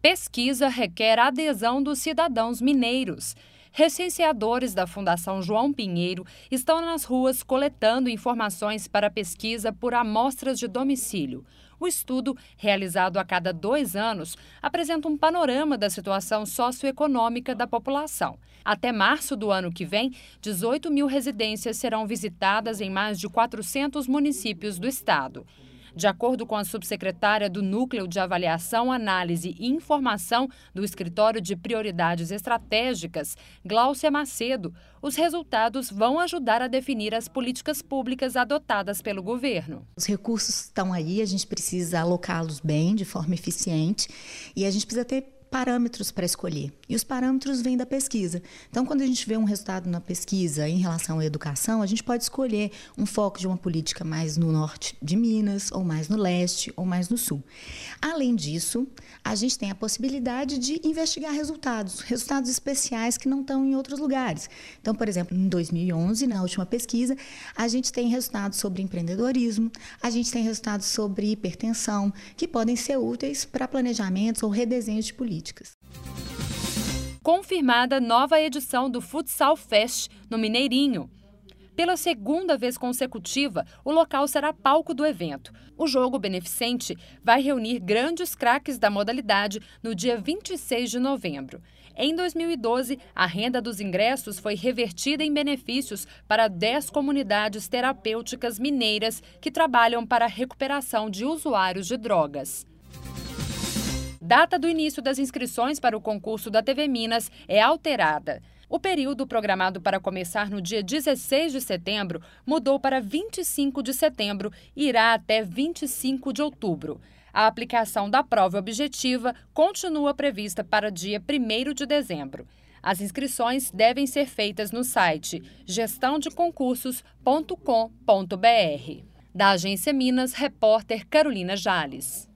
Pesquisa requer adesão dos cidadãos mineiros. Recenseadores da Fundação João Pinheiro estão nas ruas coletando informações para pesquisa por amostras de domicílio. O estudo, realizado a cada 2 anos, apresenta um panorama da situação socioeconômica da população. Até março do ano que vem, 18 mil residências serão visitadas em mais de 400 municípios do estado. De acordo com a subsecretária do Núcleo de Avaliação, Análise e Informação do Escritório de Prioridades Estratégicas, Gláucia Macedo, os resultados vão ajudar a definir as políticas públicas adotadas pelo governo. Os recursos estão aí, a gente precisa alocá-los bem, de forma eficiente, e a gente precisa ter parâmetros para escolher. E os parâmetros vêm da pesquisa. Então, quando a gente vê um resultado na pesquisa em relação à educação, a gente pode escolher um foco de uma política mais no norte de Minas, ou mais no leste, ou mais no sul. Além disso, a gente tem a possibilidade de investigar resultados especiais que não estão em outros lugares. Então, por exemplo, em 2011, na última pesquisa, a gente tem resultados sobre empreendedorismo, a gente tem resultados sobre hipertensão, que podem ser úteis para planejamentos ou redesenhos de políticas. Confirmada nova edição do Futsal Fest no Mineirinho. Pela segunda vez consecutiva, o local será palco do evento. O jogo beneficente vai reunir grandes craques da modalidade no dia 26 de novembro. Em 2012, a renda dos ingressos foi revertida em benefícios para 10 comunidades terapêuticas mineiras que trabalham para a recuperação de usuários de drogas. Data do início das inscrições para o concurso da TV Minas é alterada. O período programado para começar no dia 16 de setembro mudou para 25 de setembro e irá até 25 de outubro. A aplicação da prova objetiva continua prevista para dia 1º de dezembro. As inscrições devem ser feitas no site gestãodeconcursos.com.br. Da Agência Minas, repórter Carolina Jales.